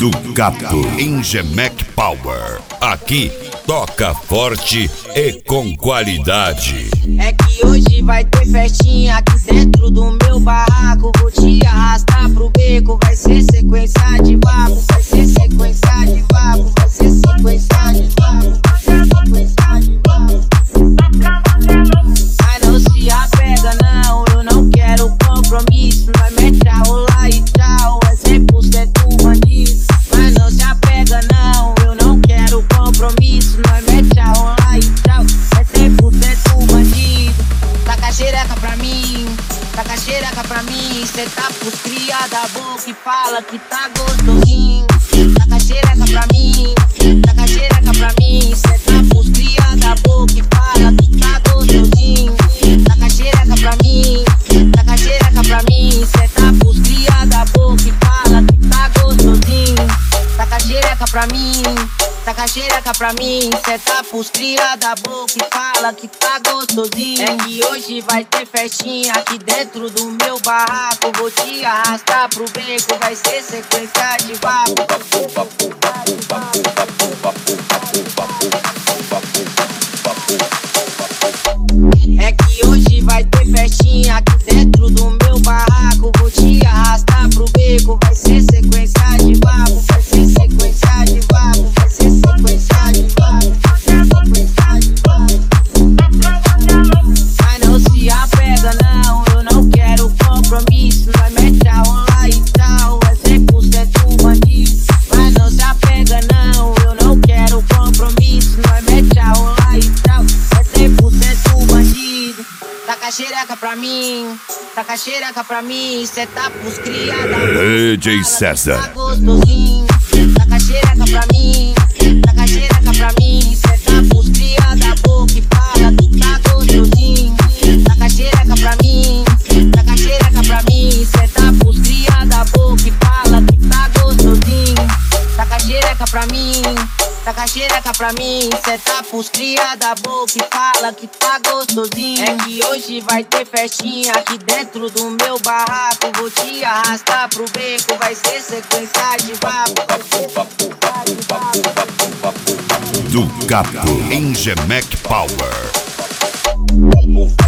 Ducato Engemec Power. Aqui toca forte e com qualidade. É que hoje vai ter festinha aqui dentro do meu barraco. Vou te arrastar pro beco, vai ser sequência de vapo. Vai ser sequência de vapo, vai ser sequência de vapo, vai ser sequência de vapo. Mas não se apega não, eu não quero compromisso. Nós mete a rolar e tchau, é 100% bandido. Mas não se apega não, eu não quero compromisso. Nós mete a rolar e tchau, é 100% bandido. Taca a xereca pra mim, taca a xereca pra mim. Cê tá pros cria da boca e fala que tá gostosinho. Taca a xereca pra mim, taca a xereca pra mim. Cê tá pros cria da boca e fala que tá gostosinho. Taca a xereca pra mim, taca a xereca pra mim. Cê tá pros cria da boca e fala que tá gostosinho. Taca a xereca pra mim, taca a xereca pra mim. Cê tá pros cria da boca e fala que tá gostosinho. É que hoje vai ter festinha aqui dentro do meu barraco. Vou te arrastar pro beco, vai ser sequência de vapo. É que hoje vai ter festinha aqui dentro do meu barraco. Vou te arrastar pro beco, vai ser sequência de vapo. Vai ser sequência de vapo, vai ser sequência de vapo, vai ser sequência de vapo. Mas não se apega não, eu não quero compromisso. Nós mete a rolar e tal, é 100% bandido. Mas não se apega não, eu não quero compromisso. Nós mete a rolar e tal, é 100% bandido. Taca a xereca pra mim, taca a xereca pra mim. Cê tá pros criados. DJ César. Tá gostosinho. Taca a xereca pra mim, taca a xereca pra mim. Cê tá pros criados da boca e fala que tá gostosinho. Taca a xereca pra mim, taca a xereca pra mim. Cê tá pros criados da boca e fala que tá gostosinho. Taca a xereca pra mim, taca a xereca pra mim. Cê tá pros cria da boca e fala que tá gostosinho. É que hoje vai ter festinha aqui dentro do meu barraco. Vou te arrastar pro beco, vai ser sequência de vapo. Ducato Engemec Power.